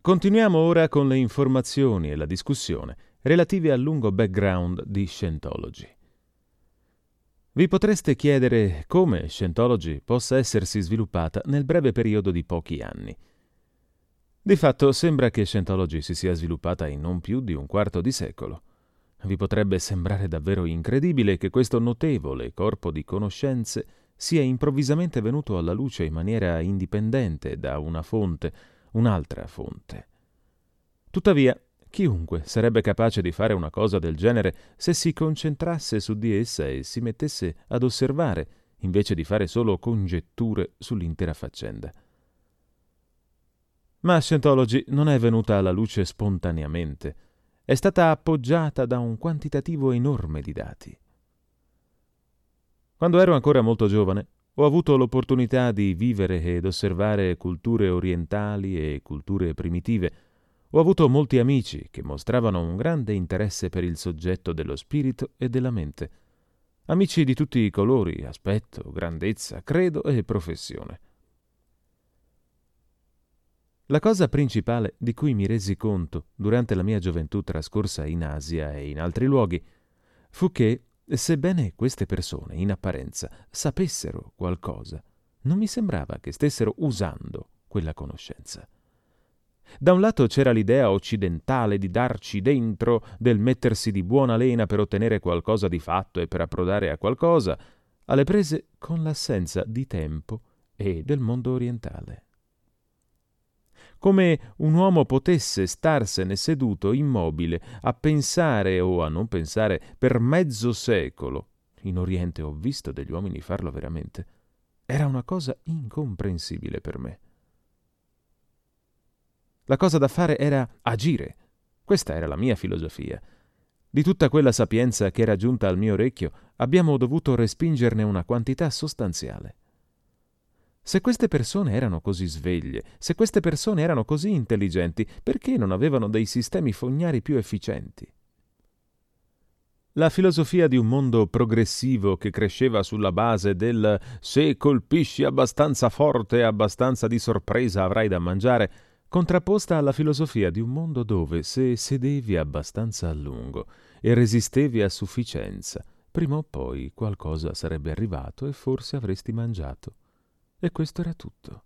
Continuiamo ora con le informazioni e la discussione relative al lungo background di Scientology. Vi potreste chiedere come Scientology possa essersi sviluppata nel breve periodo di pochi anni. Di fatto sembra che Scientology si sia sviluppata in non più di un quarto di secolo. Vi potrebbe sembrare davvero incredibile che questo notevole corpo di conoscenze sia improvvisamente venuto alla luce in maniera indipendente da un'altra fonte. Tuttavia, chiunque sarebbe capace di fare una cosa del genere se si concentrasse su di essa e si mettesse ad osservare, invece di fare solo congetture sull'intera faccenda. Ma Scientology non è venuta alla luce spontaneamente. È stata appoggiata da un quantitativo enorme di dati. Quando ero ancora molto giovane, ho avuto l'opportunità di vivere ed osservare culture orientali e culture primitive. Ho avuto molti amici che mostravano un grande interesse per il soggetto dello spirito e della mente. Amici di tutti i colori, aspetto, grandezza, credo e professione. La cosa principale di cui mi resi conto durante la mia gioventù trascorsa in Asia e in altri luoghi fu che, sebbene queste persone, in apparenza, sapessero qualcosa, non mi sembrava che stessero usando quella conoscenza. Da un lato c'era l'idea occidentale di darci dentro, del mettersi di buona lena per ottenere qualcosa di fatto e per approdare a qualcosa, alle prese con l'assenza di tempo e del mondo orientale. Come un uomo potesse starsene seduto immobile a pensare o a non pensare per mezzo secolo. In Oriente ho visto degli uomini farlo veramente. Era una cosa incomprensibile per me. La cosa da fare era agire. Questa era la mia filosofia. Di tutta quella sapienza che era giunta al mio orecchio, abbiamo dovuto respingerne una quantità sostanziale. Se queste persone erano così sveglie, se queste persone erano così intelligenti, perché non avevano dei sistemi fognari più efficienti? La filosofia di un mondo progressivo che cresceva sulla base del «se colpisci abbastanza forte e abbastanza di sorpresa avrai da mangiare», contrapposta alla filosofia di un mondo dove se sedevi abbastanza a lungo e resistevi a sufficienza, prima o poi qualcosa sarebbe arrivato e forse avresti mangiato. E questo era tutto.